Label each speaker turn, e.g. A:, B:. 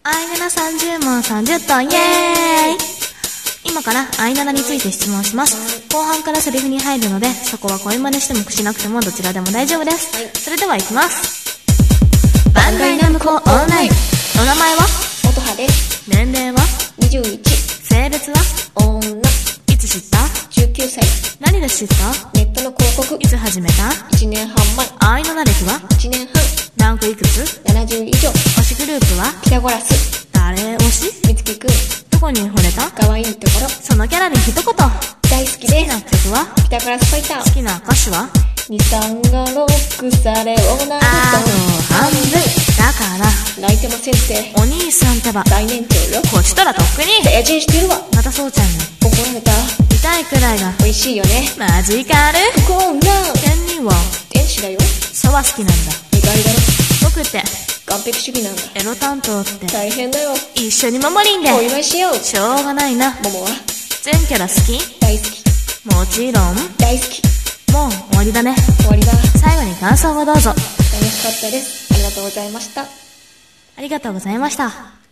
A: アイナナ30問30答イエーイ。今からアイナナについて質問します。後半からセリフに入るので、そこは声真似してもしなくてもどちらでも大丈夫です。それでは行きます。バンダイナムコオンライン。お名前は？
B: 元葉です。
A: 年齢は
B: 21。
A: 性別は
B: 女。
A: いつ知った？
B: 19歳。
A: 何で知った？
B: ネットの広告。
A: いつ始めた？
B: 1年半前。
A: アイナナ歴は
B: 1年半。
A: ランクいくつ？
B: 70以上。
A: 推しグループは
B: ピタゴラス。
A: 誰推し？
B: みつきくん。
A: どこに惚れた？
B: かわいいところ。
A: そのキャラに一言。
B: 大好きです。
A: 好きな曲は
B: ピタゴラスファイター。
A: 好きな歌手は
B: 2、3が6されおなる
A: あと半分だから
B: 泣いてませんって
A: お兄さんってば
B: 大年長よ。
A: こっちとらとっくに
B: 成人してるわ。
A: またそうちゃんに
B: 怒られた。
A: 痛いくらいが
B: 美味しいよね。
A: マジカル。
B: こんな
A: 天人は
B: 天使だよ。
A: そは好きなんだ。
B: 意外だろ。
A: 僕って
B: 完璧主義なんだ。
A: エロ担当って
B: 大変だよ。
A: 一緒に守りんで
B: お祝いしよう。
A: しょうがないな。
B: ももは
A: 全キャラ好き？
B: 大好き。
A: もちろん。
B: 大好き。
A: もう終わりだね。
B: 終わりだ。
A: 最後に感想をどうぞ。
B: 楽しかったです。ありがとうございました。
A: ありがとうございました。